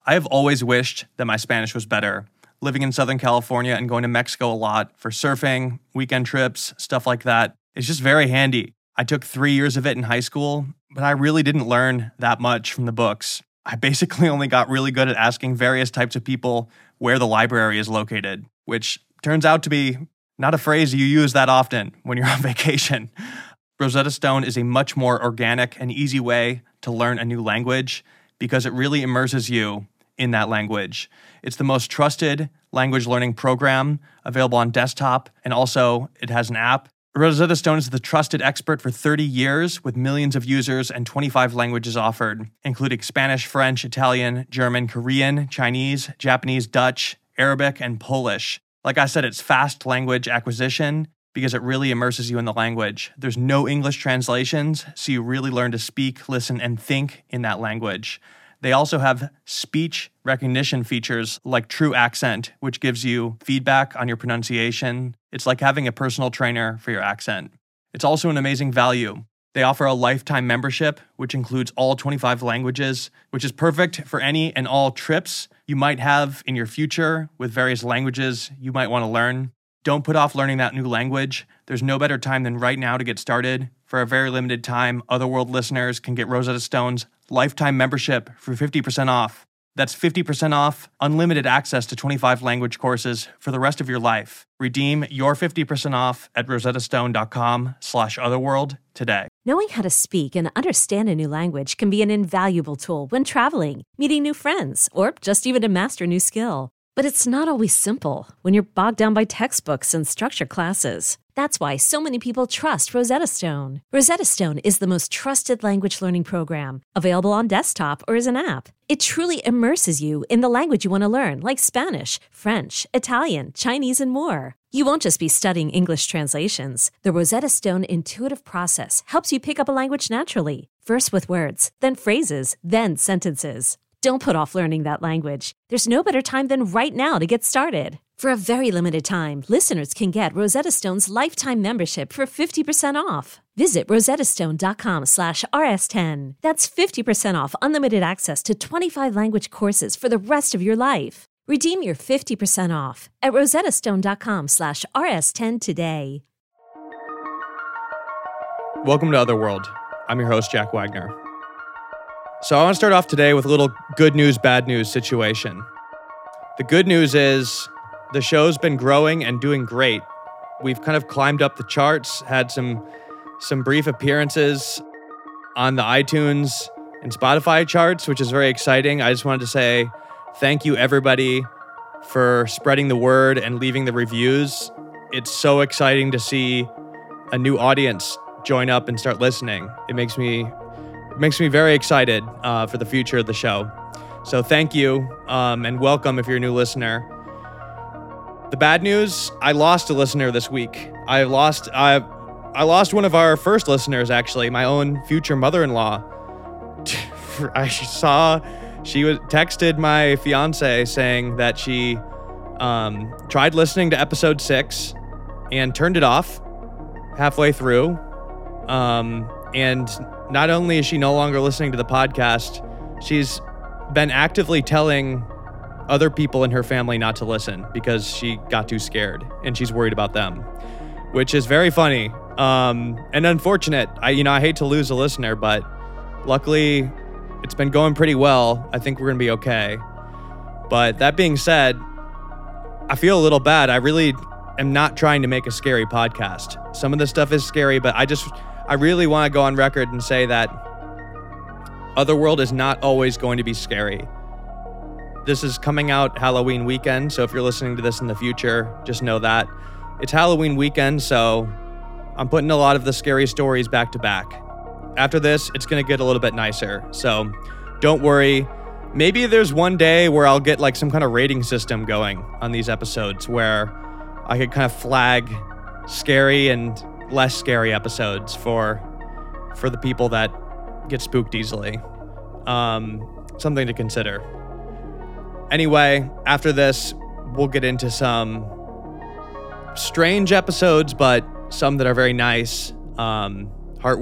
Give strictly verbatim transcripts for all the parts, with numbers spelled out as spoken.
I have always wished that my Spanish was better. Living in Southern California and going to Mexico a lot for surfing, weekend trips, stuff like that, it's just very handy. I took three years of it in high school, but I really didn't learn that much from the books. I basically only got really good at asking various types of people where the library is located, which turns out to be not a phrase you use that often when you're on vacation. Rosetta Stone is a much more organic and easy way to learn a new language because it really immerses you in that language. It's the most trusted language learning program available on desktop, and also it has an app. Rosetta Stone is the trusted expert for thirty years with millions of users and twenty-five languages offered, including Spanish, French, Italian, German, Korean, Chinese, Japanese, Dutch, Arabic, and Polish. Like I said, it's fast language acquisition because it really immerses you in the language. There's no English translations, so you really learn to speak, listen, and think in that language. They also have speech recognition features like True Accent, which gives you feedback on your pronunciation. It's like having a personal trainer for your accent. It's also an amazing value. They offer a lifetime membership, which includes all twenty-five languages, which is perfect for any and all trips you might have in your future with various languages you might want to learn. Don't put off learning that new language. There's no better time than right now to get started. For a very limited time, Otherworld listeners can get Rosetta Stone's lifetime membership for fifty percent off. That's fifty percent off, unlimited access to twenty-five language courses for the rest of your life. Redeem your fifty percent off at rosettastone.com slash otherworld today. Knowing how to speak and understand a new language can be an invaluable tool when traveling, meeting new friends, or just even to master a new skill. But it's not always simple when you're bogged down by textbooks and structured classes. That's why so many people trust Rosetta Stone. Rosetta Stone is the most trusted language learning program, available on desktop or as an app. It truly immerses you in the language you want to learn, like Spanish, French, Italian, Chinese, and more. You won't just be studying English translations. The Rosetta Stone intuitive process helps you pick up a language naturally, first with words, then phrases, then sentences. Don't put off learning that language. There's no better time than right now to get started. For a very limited time, listeners can get Rosetta Stone's lifetime membership for fifty percent off. Visit rosettastone.com slash rs10. That's fifty percent off unlimited access to twenty-five language courses for the rest of your life. Redeem your fifty percent off at rosettastone.com slash rs10 today. Welcome to Otherworld. I'm your host, Jack Wagner. So I want to start off today with a little good news, bad news situation. The good news is the show's been growing and doing great. We've kind of climbed up the charts, had some some brief appearances on the iTunes and Spotify charts, which is very exciting. I just wanted to say thank you, everybody, for spreading the word and leaving the reviews. It's so exciting to see a new audience join up and start listening. It makes me It makes me very excited uh, for the future of the show. So thank you, um, and welcome if you're a new listener. The bad news, I lost a listener this week. I lost I, I lost one of our first listeners, actually, my own future mother-in-law. I saw, she was texted my fiance saying that she um, tried listening to episode six and turned it off halfway through. Um, and not only is she no longer listening to the podcast, she's been actively telling other people in her family not to listen because she got too scared and she's worried about them, which is very funny um, and unfortunate. I, you know, I hate to lose a listener, but luckily it's been going pretty well. I think we're going to be okay. But that being said, I feel a little bad. I really am not trying to make a scary podcast. Some of the stuff is scary, but I just... I really want to go on record and say that Otherworld is not always going to be scary. This is coming out Halloween weekend, so if you're listening to this in the future, just know that. It's Halloween weekend, so I'm putting a lot of the scary stories back to back. After this, it's going to get a little bit nicer, so don't worry. Maybe there's one day where I'll get like some kind of rating system going on these episodes where I could kind of flag scary and less scary episodes for for the people that get spooked easily. Um, something to consider. Anyway, after this, we'll get into some strange episodes, but some that are very nice, um,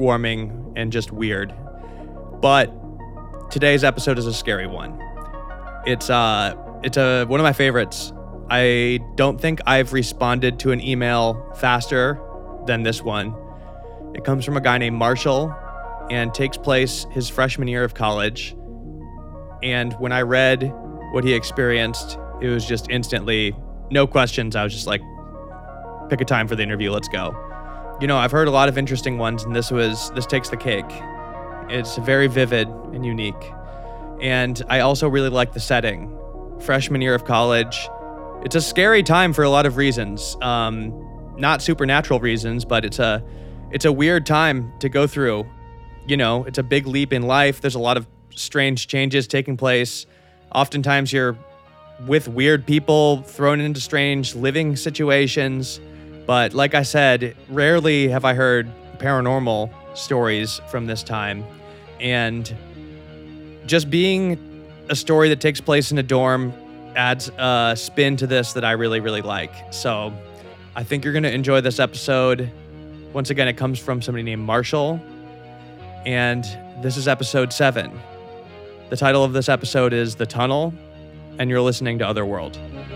heartwarming, and just weird. But today's episode is a scary one. It's uh, it's a one of my favorites. I don't think I've responded to an email faster than this one. It comes from a guy named Marshall and takes place his freshman year of college. And when I read what he experienced, it was just instantly, no questions. I was just like, pick a time for the interview, let's go. You know, I've heard a lot of interesting ones, and this was, this takes the cake. It's very vivid and unique. And I also really like the setting. Freshman year of college. It's a scary time for a lot of reasons. Um, not supernatural reasons, but it's a, it's a weird time to go through. You know, it's a big leap in life. There's a lot of strange changes taking place. Oftentimes you're with weird people, thrown into strange living situations. But like I said, rarely have I heard paranormal stories from this time. And just being a story that takes place in a dorm adds a spin to this that I really, really like. So I think you're going to enjoy this episode. Once again, it comes from somebody named Marshall. And this is episode seven. The title of this episode is The Tunnel, and you're listening to Otherworld.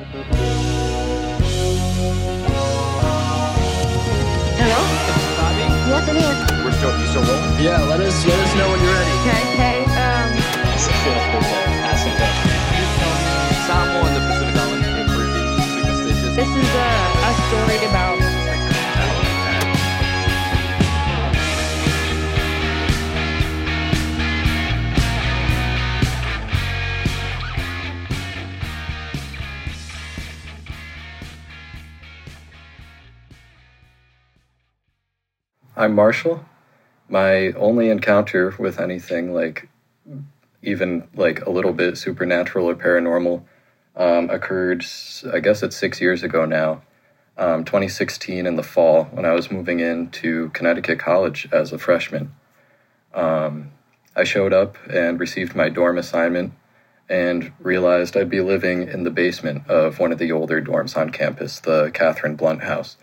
Hello? Bobby? Yes, it is. We're still, you still rolling? Yeah, let us let us know when you're ready. Okay, okay. Um, Samuel in the Pacific Islands were pretty superstitious. this is a, a story about. I'm Marshall. My only encounter with anything like even like a little bit supernatural or paranormal um, occurred, I guess it's six years ago now, um, twenty sixteen in the fall when I was moving into Connecticut College as a freshman. Um, I showed up and received my dorm assignment and realized I'd be living in the basement of one of the older dorms on campus, the Catherine Blunt House.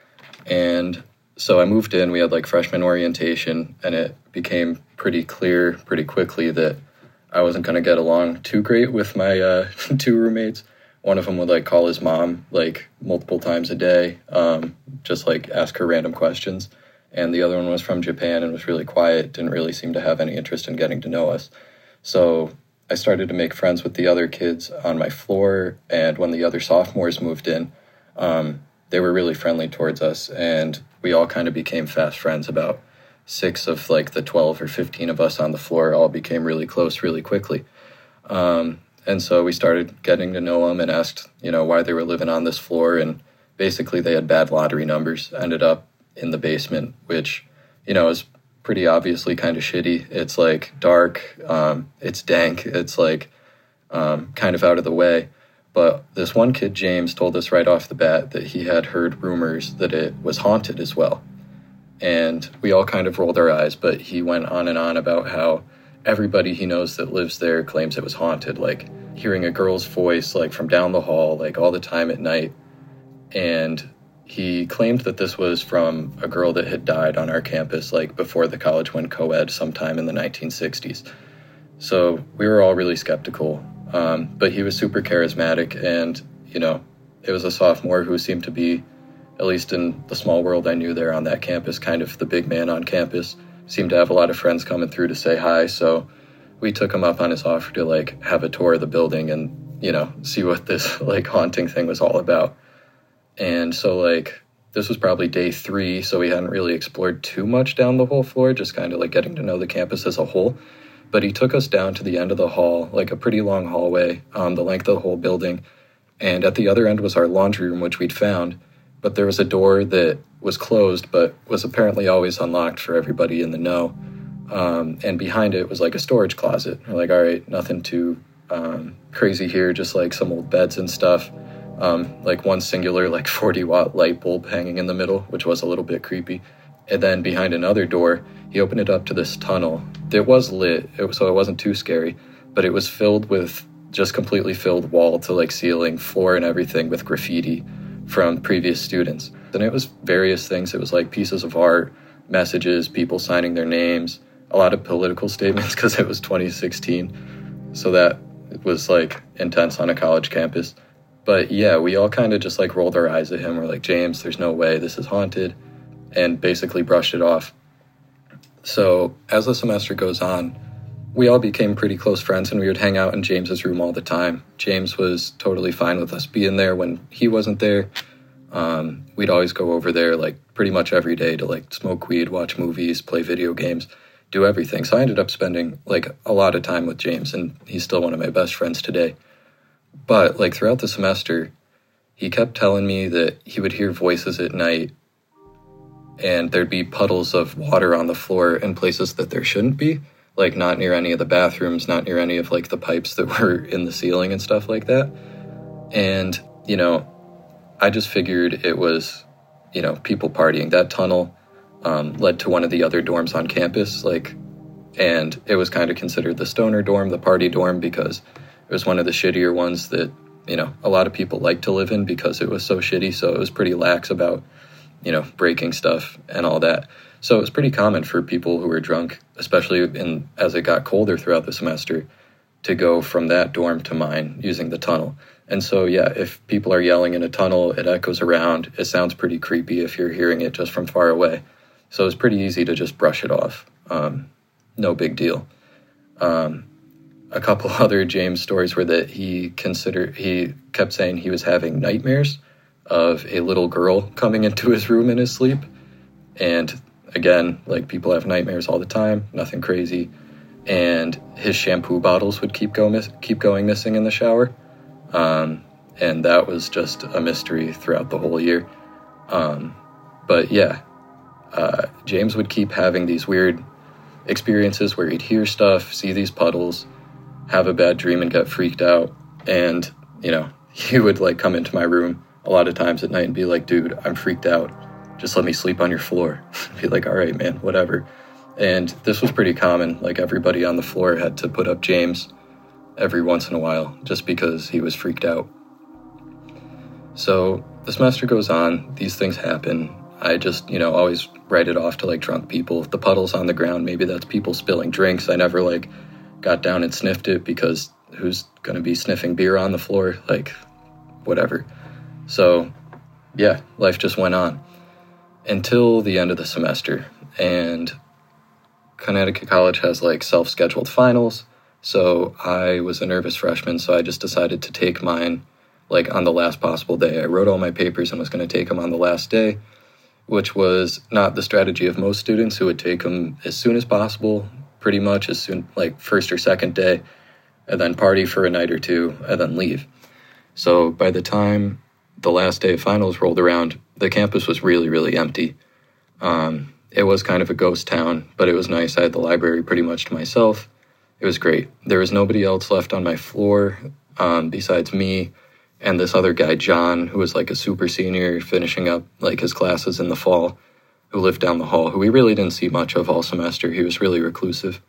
And so I moved in, we had like freshman orientation, and it became pretty clear pretty quickly that I wasn't going to get along too great with my uh, two roommates. One of them would like call his mom like multiple times a day, um, just like ask her random questions. And the other one was from Japan and was really quiet, didn't really seem to have any interest in getting to know us. So I started to make friends with the other kids on my floor, and when the other sophomores moved in, um, they were really friendly towards us, and we all kind of became fast friends. About six of like the twelve or fifteen of us on the floor all became really close really quickly. Um, and so we started getting to know them and asked, you know, why they were living on this floor. And basically they had bad lottery numbers, ended up in the basement, which, you know, is pretty obviously kind of shitty. It's like dark, um, it's dank, it's like um, kind of out of the way. But this one kid, James, told us right off the bat that he had heard rumors that it was haunted as well. And we all kind of rolled our eyes, but he went on and on about how everybody he knows that lives there claims it was haunted, like hearing a girl's voice like from down the hall, like all the time at night. And he claimed that this was from a girl that had died on our campus, like before the college went co-ed sometime in the nineteen sixties. So we were all really skeptical. Um, but he was super charismatic, and, you know, it was a sophomore who seemed to be, at least in the small world I knew there on that campus, kind of the big man on campus, seemed to have a lot of friends coming through to say hi. So we took him up on his offer to like have a tour of the building and, you know, see what this like haunting thing was all about. And so like, this was probably day three, so we hadn't really explored too much down the whole floor, just kind of like getting to know the campus as a whole. But he took us down to the end of the hall, like a pretty long hallway, um, the length of the whole building. And at the other end was our laundry room, which we'd found. But there was a door that was closed, but was apparently always unlocked for everybody in the know. Um, and behind it was like a storage closet. We're like, all right, nothing too um, crazy here, just like some old beds and stuff. Um, like one singular, like forty watt light bulb hanging in the middle, which was a little bit creepy. And then behind another door, he opened it up to this tunnel. It was lit, it was, so it wasn't too scary, but it was filled with, just completely filled wall to like ceiling, floor and everything with graffiti from previous students. And it was various things. It was like pieces of art, messages, people signing their names, a lot of political statements because it was twenty sixteen. So that It was like intense on a college campus. But yeah, we all kind of just like rolled our eyes at him. We're like, James, there's no way, this is haunted, and basically brushed it off. So as the semester goes on, we all became pretty close friends, and we would hang out in James's room all the time. James was totally fine with us being there when he wasn't there. Um, we'd always go over there like pretty much every day to like smoke weed, watch movies, play video games, do everything. So I ended up spending like a lot of time with James, and he's still one of my best friends today. But like throughout the semester, he kept telling me that he would hear voices at night, and there'd be puddles of water on the floor in places that there shouldn't be, like not near any of the bathrooms, not near any of like the pipes that were in the ceiling and stuff like that. And, you know, I just figured it was, you know, people partying. That tunnel um, led to one of the other dorms on campus, like, and it was kind of considered the stoner dorm, the party dorm, because it was one of the shittier ones that, you know, a lot of people like to live in because it was so shitty. So it was pretty lax about, you know, breaking stuff and all that. So it was pretty common for people who were drunk, especially in as it got colder throughout the semester, to go from that dorm to mine using the tunnel. And so, yeah, if people are yelling in a tunnel, it echoes around. It sounds pretty creepy if you're hearing it just from far away. So it's pretty easy to just brush it off. Um, no big deal. Um, a couple other James stories were that he considered, he kept saying he was having nightmares of a little girl coming into his room in his sleep. And again, like people have nightmares all the time, nothing crazy. And his shampoo bottles would keep go miss- keep going missing in the shower. Um, and that was just a mystery throughout the whole year. Um, but yeah, uh, James would keep having these weird experiences where he'd hear stuff, see these puddles, have a bad dream and get freaked out. And, you know, he would like come into my room a lot of times at night and be like, dude, I'm freaked out. Just let me sleep on your floor. Be like, all right, man, whatever. And this was pretty common. Like everybody on the floor had to put up James every once in a while just because he was freaked out. So the semester goes on. These things happen. I just, you know, always write it off to like drunk people. The puddles on the ground, maybe that's people spilling drinks. I never like got down and sniffed it because who's going to be sniffing beer on the floor? Like, whatever. So, yeah, life just went on until the end of the semester. And Connecticut College has like self-scheduled finals. So I was a nervous freshman, so I just decided to take mine like on the last possible day. I wrote all my papers and was going to take them on the last day, which was not the strategy of most students who would take them as soon as possible, pretty much as soon, like first or second day, and then party for a night or two, and then leave. So by the time the last day of finals rolled around, the campus was really, really empty. Um, it was kind of a ghost town, but it was nice. I had the library pretty much to myself. It was great. There was nobody else left on my floor um, besides me and this other guy, John, who was like a super senior finishing up like his classes in the fall, who lived down the hall, who we really didn't see much of all semester. He was really reclusive.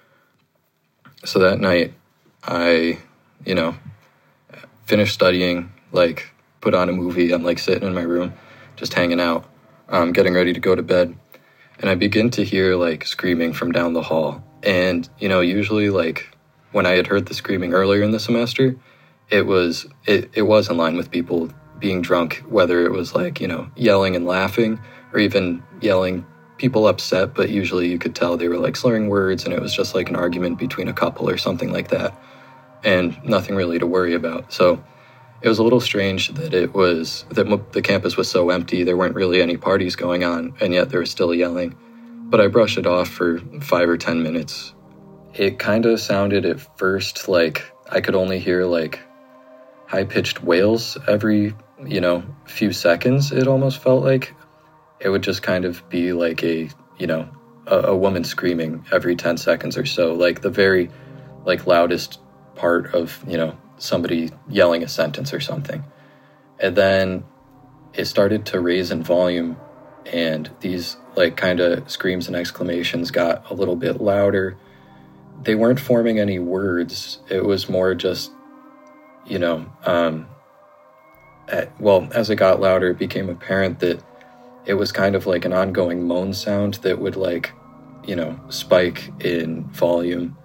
So that night, I, you know, finished studying, like put on a movie. I'm like sitting in my room, just hanging out, um, getting ready to go to bed. And I begin to hear like screaming from down the hall. And, you know, usually like when I had heard the screaming earlier in the semester, it was, it, it was in line with people being drunk, whether it was like, you know, yelling and laughing or even yelling, people upset, but usually you could tell they were like slurring words and it was just like an argument between a couple or something like that. And nothing really to worry about. So it was a little strange that it was, that the campus was so empty, there weren't really any parties going on, and yet they were still yelling. But I brushed it off for five or ten minutes. It kind of sounded at first like I could only hear like high-pitched wails every, you know, few seconds, it almost felt like. It would just kind of be like a, you know, a, a woman screaming every ten seconds or so, like the very, like, loudest part of, you know, somebody yelling a sentence or something. And then it started to raise in volume, and these, like, kind of screams and exclamations got a little bit louder. They weren't forming any words. It was more just, you know, um, at, well, as it got louder, it became apparent that it was kind of like an ongoing moan sound that would, like, you know, spike in volume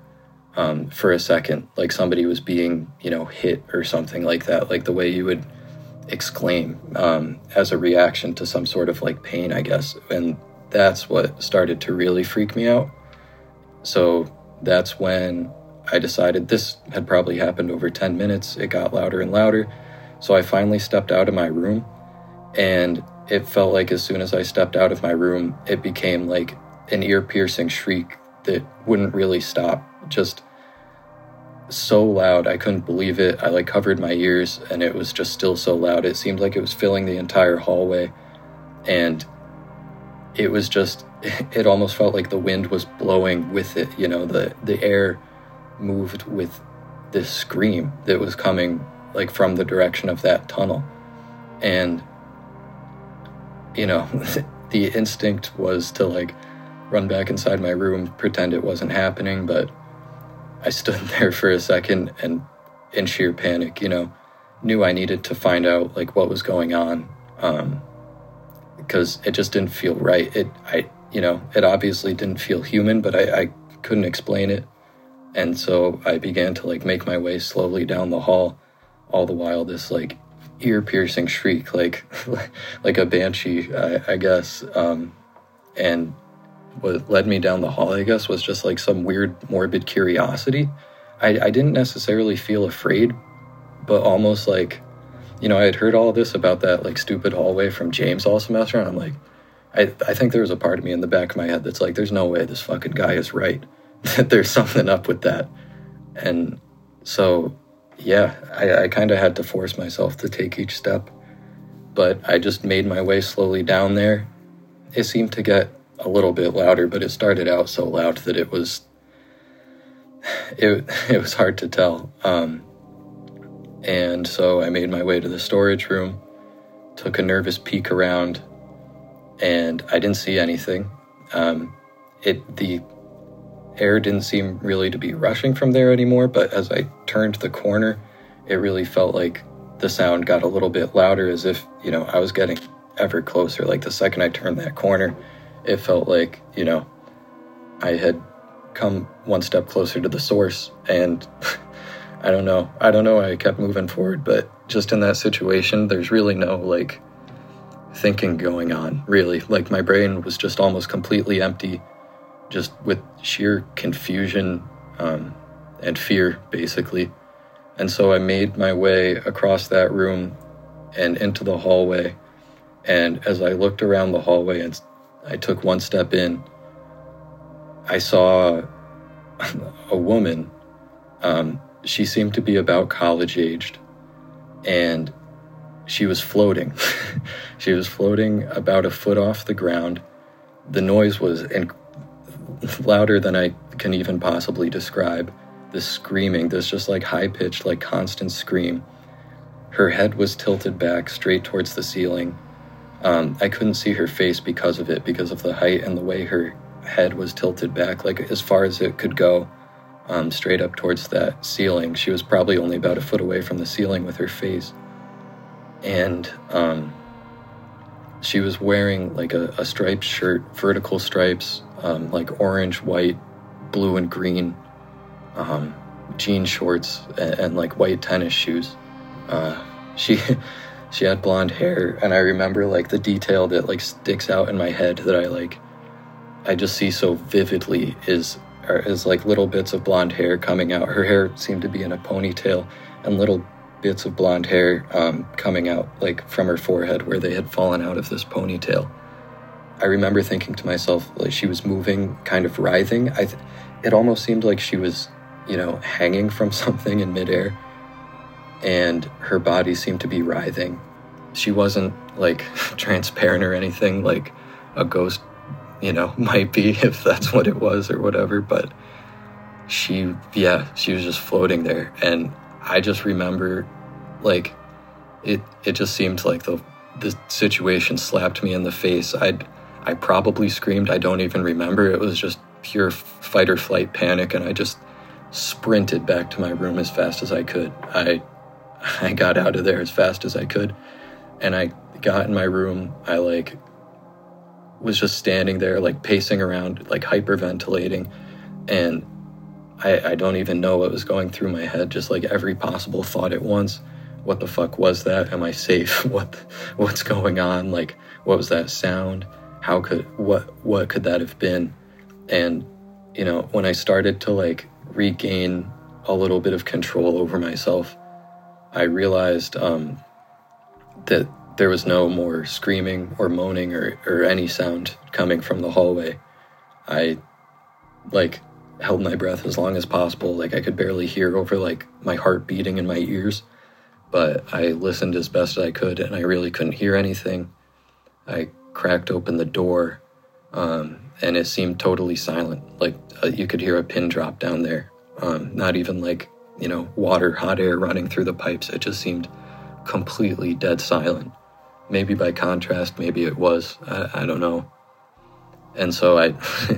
um, for a second, like somebody was being, you know, hit or something like that, like the way you would exclaim um, as a reaction to some sort of like pain, I guess. And that's what started to really freak me out. So that's when I decided this had probably happened over ten minutes. It got louder and louder. So I finally stepped out of my room, and it felt like as soon as I stepped out of my room, it became like an ear-piercing shriek that wouldn't really stop. Just so loud, I couldn't believe it. I like covered my ears, and it was just still so loud. It seemed like it was filling the entire hallway, and it was just, it almost felt like the wind was blowing with it. You know, the, the air moved with this scream that was coming like from the direction of that tunnel. And, you know, the instinct was to like run back inside my room, pretend it wasn't happening, but I stood there for a second and in sheer panic, you know, knew I needed to find out like what was going on, um, because it just didn't feel right. It, I, you know, it obviously didn't feel human, but I, I couldn't explain it. And so I began to like make my way slowly down the hall, all the while this like ear-piercing shriek, like like a banshee, I, I guess. Um, and what led me down the hall, I guess, was just like some weird morbid curiosity. I, I didn't necessarily feel afraid, but almost like, you know, I had heard all this about that like stupid hallway from James all semester, and I'm like, I, I think there was a part of me in the back of my head that's like, there's no way this fucking guy is right. That there's something up with that. And so, yeah, I, I kind of had to force myself to take each step. But I just made my way slowly down there. It seemed to get a little bit louder, but it started out so loud that it was, it, it was hard to tell. Um, and so I made my way to the storage room, took a nervous peek around, and I didn't see anything. Um, it, the air didn't seem really to be rushing from there anymore, but as I turned the corner, it really felt like the sound got a little bit louder, as if, you know, I was getting ever closer. Like the second I turned that corner, it felt like, you know, I had come one step closer to the source. And I don't know, I don't know why I kept moving forward, but just in that situation, there's really no like thinking going on, really. Like my brain was just almost completely empty, just with sheer confusion um, and fear, basically. And so I made my way across that room and into the hallway. And as I looked around the hallway and I took one step in, I saw a woman. Um, she seemed to be about college-aged, and she was floating. She was floating about a foot off the ground. The noise was incredible. Louder than I can even possibly describe. This screaming, this just like high-pitched, like constant scream. Her head was tilted back straight towards the ceiling. Um, I couldn't see her face because of it, because of the height and the way her head was tilted back, like as far as it could go, um, straight up towards that ceiling. She was probably only about a foot away from the ceiling with her face. And um, she was wearing like a, a striped shirt, vertical stripes, Um, like orange, white, blue, and green, um, jean shorts, and, and like white tennis shoes. Uh, she she had blonde hair, and I remember like the detail that like sticks out in my head that I like, I just see so vividly is, is like little bits of blonde hair coming out. Her hair seemed to be in a ponytail, and little bits of blonde hair um, coming out like from her forehead where they had fallen out of this ponytail. I remember thinking to myself, like she was moving, kind of writhing. I, th- it almost seemed like she was, you know, hanging from something in midair, and her body seemed to be writhing. She wasn't like transparent or anything like a ghost, you know, might be if that's what it was or whatever. But she, yeah, she was just floating there, and I just remember, like, it. It just seemed like the the situation slapped me in the face. I'd. I probably screamed. I don't even remember. It was just pure fight or flight panic, and I just sprinted back to my room as fast as I could. I I got out of there as fast as I could, and I got in my room. I like was just standing there, like pacing around, like hyperventilating, and I, I don't even know what was going through my head, just like every possible thought at once. What the fuck was that? Am I safe? What what's going on? Like, what was that sound? How could what what could that have been? And you know, when I started to like regain a little bit of control over myself, I realized um, that there was no more screaming or moaning or, or any sound coming from the hallway. I like held my breath as long as possible. Like I could barely hear over like my heart beating in my ears, but I listened as best as I could, and I really couldn't hear anything. I cracked open the door, um, and it seemed totally silent. Like uh, you could hear a pin drop down there. Um, not even like, you know, water, hot air running through the pipes. It just seemed completely dead silent. Maybe by contrast, maybe it was. I, I don't know. And so I,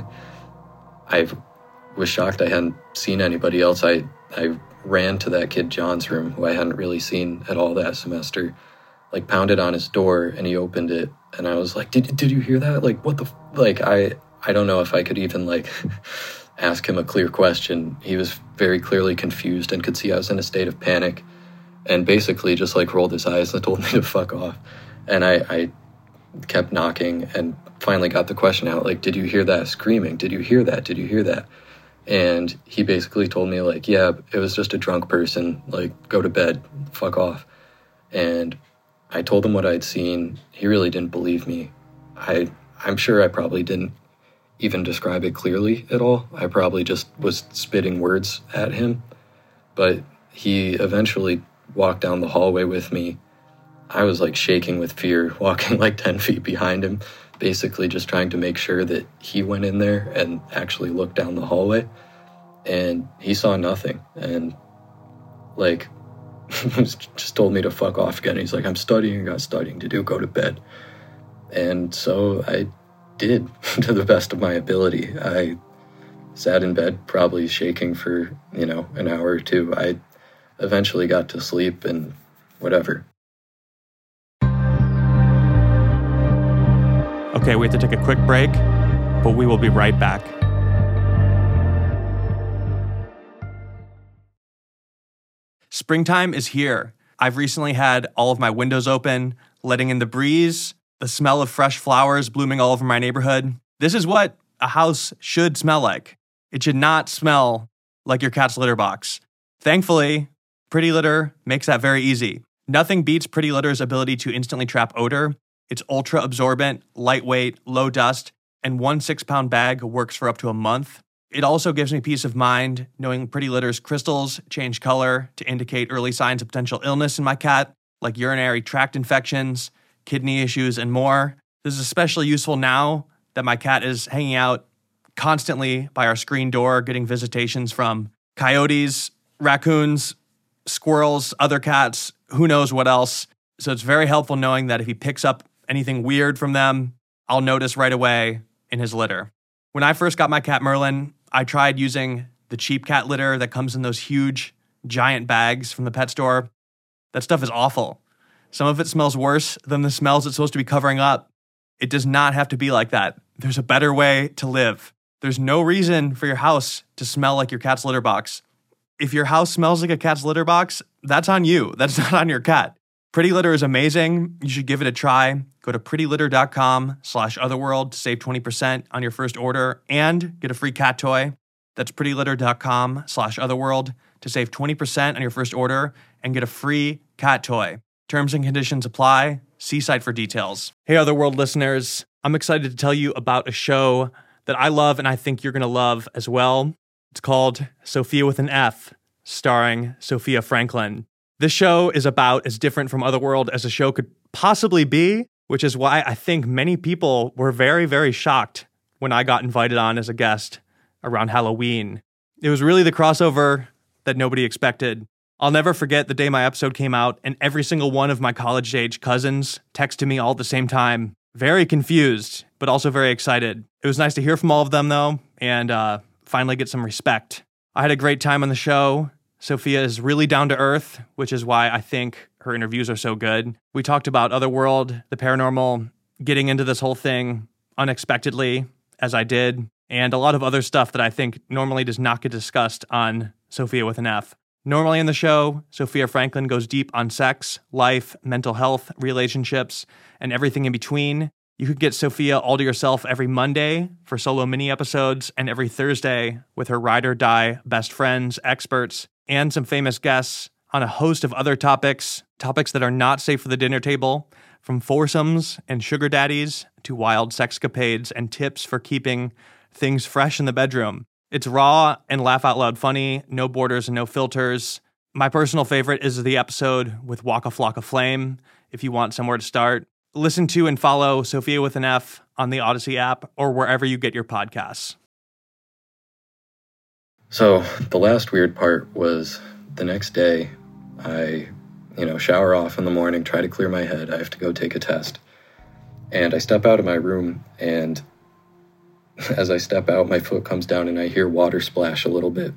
I was shocked I hadn't seen anybody else. I, I ran to that kid John's room, who I hadn't really seen at all that semester, like pounded on his door, and he opened it. And I was like, did, did you hear that? Like, what the, f-? like, I, I don't know if I could even like ask him a clear question. He was very clearly confused and could see I was in a state of panic, and basically just like rolled his eyes and told me to fuck off. And I, I kept knocking and finally got the question out, like, did you hear that screaming? Did you hear that? Did you hear that? And he basically told me like, yeah, it was just a drunk person, like, go to bed, fuck off. And I told him what I'd seen. He really didn't believe me. I, I'm sure I probably didn't even describe it clearly at all. I probably just was spitting words at him. But he eventually walked down the hallway with me. I was like shaking with fear, walking like ten feet behind him, basically just trying to make sure that he went in there and actually looked down the hallway. And he saw nothing. And like, just told me to fuck off again. He's like, I'm studying, I got studying to do, go to bed. And so I did, to the best of my ability. I sat in bed, probably shaking for, you know, an hour or two. I eventually got to sleep and whatever. Okay, we have to take a quick break, but we will be right back. Springtime is here. I've recently had all of my windows open, letting in the breeze, the smell of fresh flowers blooming all over my neighborhood. This is what a house should smell like. It should not smell like your cat's litter box. Thankfully, Pretty Litter makes that very easy. Nothing beats Pretty Litter's ability to instantly trap odor. It's ultra absorbent, lightweight, low dust, and one six-pound bag works for up to a month. It also gives me peace of mind knowing Pretty Litter's crystals change color to indicate early signs of potential illness in my cat, like urinary tract infections, kidney issues, and more. This is especially useful now that my cat is hanging out constantly by our screen door, getting visitations from coyotes, raccoons, squirrels, other cats, who knows what else. So it's very helpful knowing that if he picks up anything weird from them, I'll notice right away in his litter. When I first got my cat Merlin, I tried using the cheap cat litter that comes in those huge, giant bags from the pet store. That stuff is awful. Some of it smells worse than the smells it's supposed to be covering up. It does not have to be like that. There's a better way to live. There's no reason for your house to smell like your cat's litter box. If your house smells like a cat's litter box, that's on you. That's not on your cat. Pretty Litter is amazing. You should give it a try. Go to prettylitter.com slash otherworld to save twenty percent on your first order and get a free cat toy. That's prettylitter.com slash otherworld to save twenty percent on your first order and get a free cat toy. Terms and conditions apply. See site for details. Hey, Otherworld listeners. I'm excited to tell you about a show that I love and I think you're going to love as well. It's called Sophia with an F, starring Sophia Franklin. This show is about as different from Otherworld as a show could possibly be, which is why I think many people were very, very shocked when I got invited on as a guest around Halloween. It was really the crossover that nobody expected. I'll never forget the day my episode came out and every single one of my college-age cousins texted me all at the same time, very confused, but also very excited. It was nice to hear from all of them, though, and uh, finally get some respect. I had a great time on the show. Sophia is really down to earth, which is why I think her interviews are so good. We talked about Otherworld, the paranormal, getting into this whole thing unexpectedly, as I did, and a lot of other stuff that I think normally does not get discussed on Sophia with an F. Normally in the show, Sophia Franklin goes deep on sex, life, mental health, relationships, and everything in between. You could get Sophia all to yourself every Monday for solo mini episodes and every Thursday with her ride or die best friends, experts, and some famous guests on a host of other topics, topics that are not safe for the dinner table, from foursomes and sugar daddies to wild sexcapades and tips for keeping things fresh in the bedroom. It's raw and laugh out loud funny, no borders and no filters. My personal favorite is the episode with Waka Flocka Flame, if you want somewhere to start. Listen to and follow Sophia with an F on the Odyssey app or wherever you get your podcasts. So the last weird part was the next day, I, you know, shower off in the morning, try to clear my head. I have to go take a test. And I step out of my room, and as I step out, my foot comes down and I hear water splash a little bit.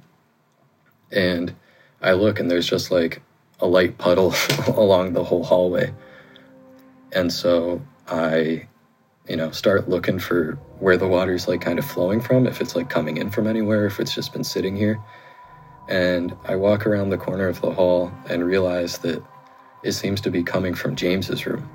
And I look, and there's just like a light puddle along the whole hallway. And so I, you know, start looking for where the water's like kind of flowing from, if it's like coming in from anywhere, if it's just been sitting here. And I walk around the corner of the hall and realize that it seems to be coming from James's room.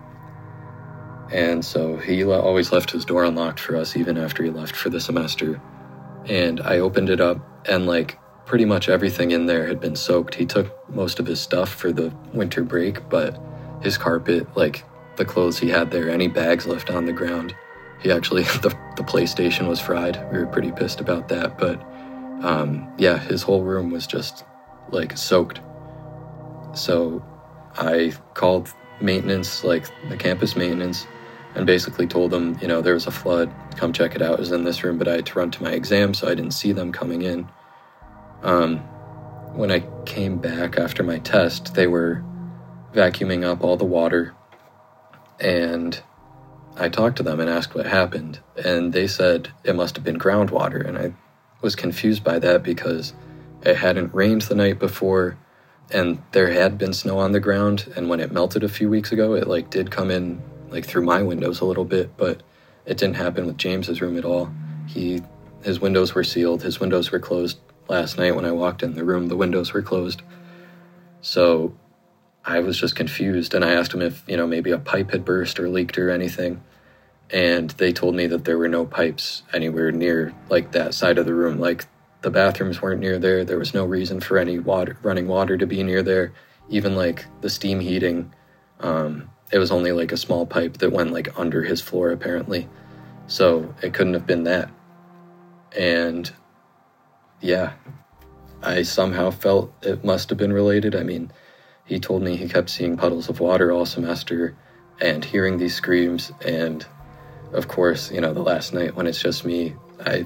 And so he le- always left his door unlocked for us, even after he left for the semester. And I opened it up, and like pretty much everything in there had been soaked. He took most of his stuff for the winter break, but his carpet, like the clothes he had there, any bags left on the ground. He actually, the, the PlayStation was fried. We were pretty pissed about that. But um, yeah, his whole room was just like soaked. So I called maintenance, like the campus maintenance, and basically told them, you know, there was a flood, come check it out. It was in this room, but I had to run to my exam, so I didn't see them coming in. Um, when I came back after my test, they were vacuuming up all the water, and I talked to them and asked what happened, and they said it must have been groundwater, and I was confused by that because it hadn't rained the night before, and there had been snow on the ground, and when it melted a few weeks ago, it like did come in like through my windows a little bit, but it didn't happen with James's room at all. He, his windows were sealed, his windows were closed. Last night when I walked in the room, the windows were closed. So I was just confused, and I asked him if, you know, maybe a pipe had burst or leaked or anything. And they told me that there were no pipes anywhere near, like, that side of the room. Like, the bathrooms weren't near there. There was no reason for any water, running water to be near there. Even, like, the steam heating, um, it was only, like, a small pipe that went, like, under his floor, apparently. So it couldn't have been that. And yeah, I somehow felt it must have been related. I mean, he told me he kept seeing puddles of water all semester and hearing these screams. And of course, you know, the last night when it's just me, I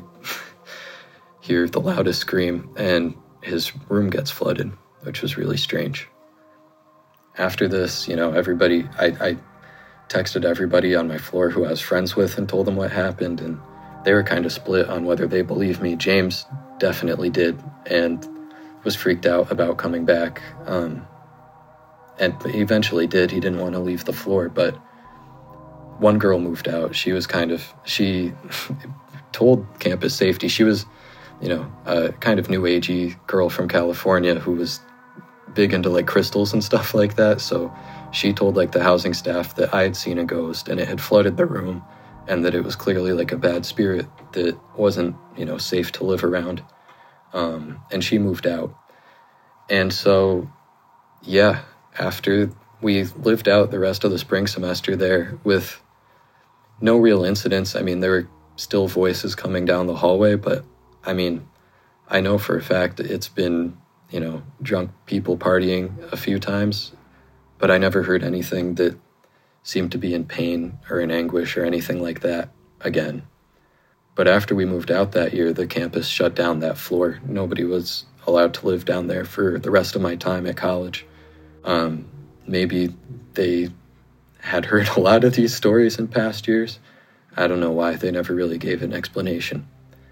hear the loudest scream and his room gets flooded, which was really strange. After this, you know, everybody, I, I texted everybody on my floor who I was friends with and told them what happened. And they were kind of split on whether they believed me. James definitely did and was freaked out about coming back. Um, and he eventually did. He didn't want to leave the floor, but one girl moved out. She was kind of, she told campus safety. She was, you know, a kind of new agey girl from California who was big into like crystals and stuff like that. So she told like the housing staff that I had seen a ghost and it had flooded the room, and that it was clearly like a bad spirit that wasn't, you know, safe to live around. Um, and she moved out. And so, yeah, after we lived out the rest of the spring semester there with no real incidents. I mean, there were still voices coming down the hallway, but I mean, I know for a fact it's been, you know, drunk people partying a few times, but I never heard anything that seemed to be in pain or in anguish or anything like that again. But after we moved out that year, the campus shut down that floor. Nobody was allowed to live down there for the rest of my time at college. Um, maybe they had heard a lot of these stories in past years. I don't know why. They never really gave an explanation.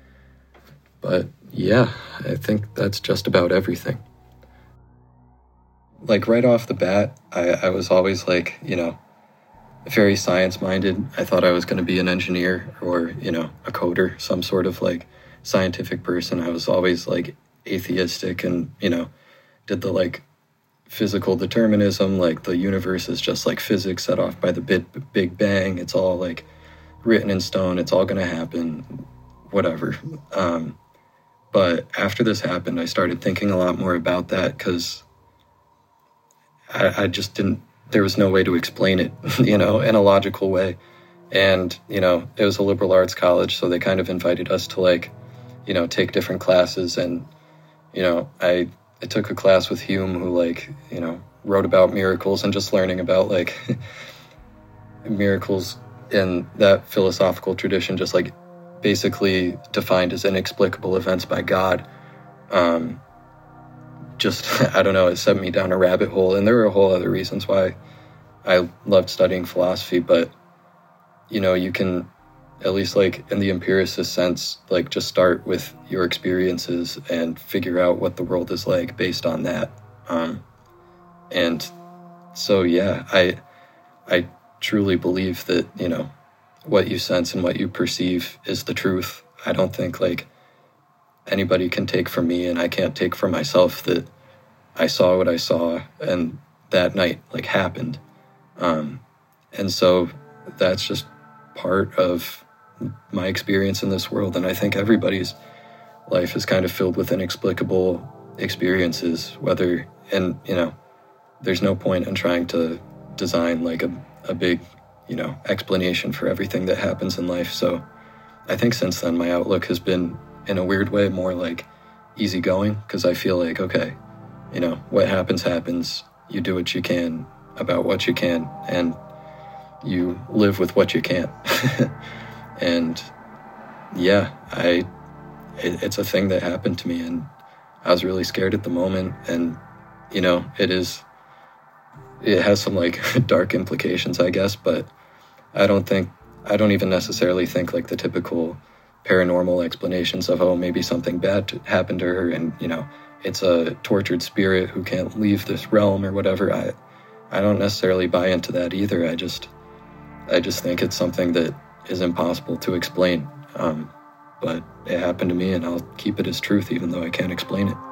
But yeah, I think that's just about everything. Like right off the bat, I, I was always like, you know, very science-minded. I thought I was going to be an engineer or, you know, a coder, some sort of like scientific person. I was always like atheistic and, you know, did the like physical determinism, like the universe is just like physics set off by the big, big bang. It's all like written in stone. It's all going to happen, whatever. Um, but after this happened, I started thinking a lot more about that because I, I just didn't, there was no way to explain it, you know, in a logical way. And, you know, it was a liberal arts college, so they kind of invited us to like, you know, take different classes. And, you know, I, I took a class with Hume who like, you know, wrote about miracles and just learning about like miracles in that philosophical tradition, just like basically defined as inexplicable events by God. Um, just, I don't know, it sent me down a rabbit hole. And there were a whole other reasons why I loved studying philosophy, but, you know, you can, at least like in the empiricist sense, like just start with your experiences and figure out what the world is like based on that. Um, and so, yeah, I, I truly believe that, you know, what you sense and what you perceive is the truth. I don't think like anybody can take from me, and I can't take from myself that I saw what I saw and that night like happened. Um, and so that's just part of my experience in this world. And I think everybody's life is kind of filled with inexplicable experiences, whether, and, you know, there's no point in trying to design like a, a big, you know, explanation for everything that happens in life. So I think since then, my outlook has been, in a weird way, more like easygoing, because I feel like, okay, you know, what happens, happens. You do what you can about what you can, and you live with what you can't. And yeah, I, it, it's a thing that happened to me, and I was really scared at the moment. And, you know, it is, it has some like dark implications, I guess, but I don't think, I don't even necessarily think like the typical paranormal explanations of, oh, maybe something bad happened to her and, you know, it's a tortured spirit who can't leave this realm or whatever. I, I don't necessarily buy into that either. I just, I just think it's something that is impossible to explain. Um, but it happened to me, and I'll keep it as truth, even though I can't explain it.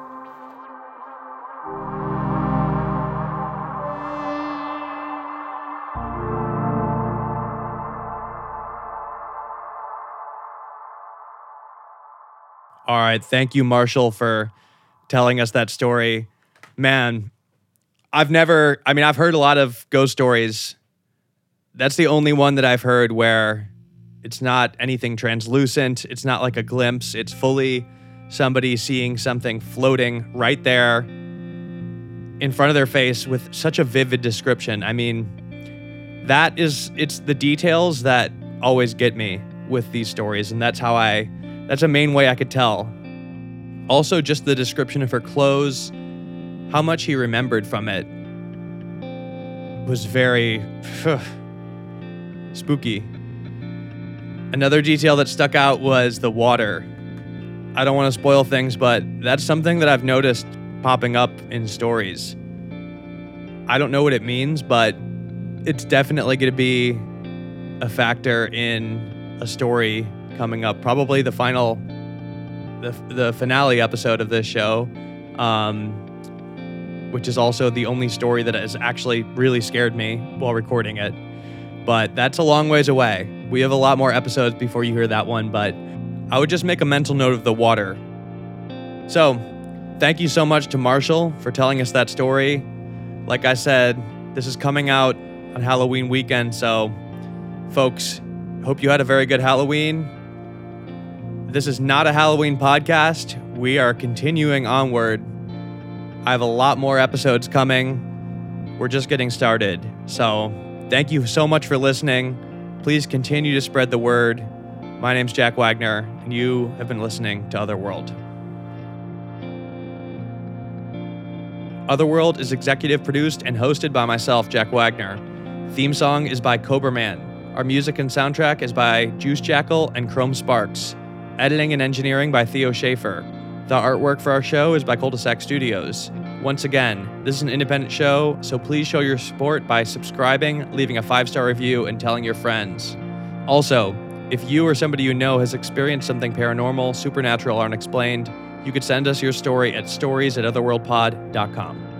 All right. Thank you, Marshall, for telling us that story. Man, I've never, I mean, I've heard a lot of ghost stories. That's the only one that I've heard where it's not anything translucent. It's not like a glimpse. It's fully somebody seeing something floating right there in front of their face with such a vivid description. I mean, that is, it's the details that always get me with these stories. And that's how I, that's a main way I could tell. Also, just the description of her clothes, how much he remembered from it was very phew, spooky. Another detail that stuck out was the water. I don't want to spoil things, but that's something that I've noticed popping up in stories. I don't know what it means, but it's definitely going to be a factor in a story coming up. Probably the final, the, the finale episode of this show, um, which is also the only story that has actually really scared me while recording it. But that's a long ways away. We have a lot more episodes before you hear that one, but I would just make a mental note of the water. So, thank you so much to Marshall for telling us that story. Like I said, this is coming out on Halloween weekend, so folks, hope you had a very good Halloween. This is not a Halloween podcast. We are continuing onward. I have a lot more episodes coming. We're just getting started. So, thank you so much for listening. Please continue to spread the word. My name's Jack Wagner, and you have been listening to Otherworld. Otherworld is executive produced and hosted by myself, Jack Wagner. Theme song is by Cobra Man. Our music and soundtrack is by Juice Jackal and Chrome Sparks. Editing and engineering by Theo Schaefer. The artwork for our show is by Cul-de-sac Studios. Once again, this is an independent show, so please show your support by subscribing, leaving a five-star review, and telling your friends. Also, if you or somebody you know has experienced something paranormal, supernatural, or unexplained, you could send us your story at stories at otherworldpod dot com.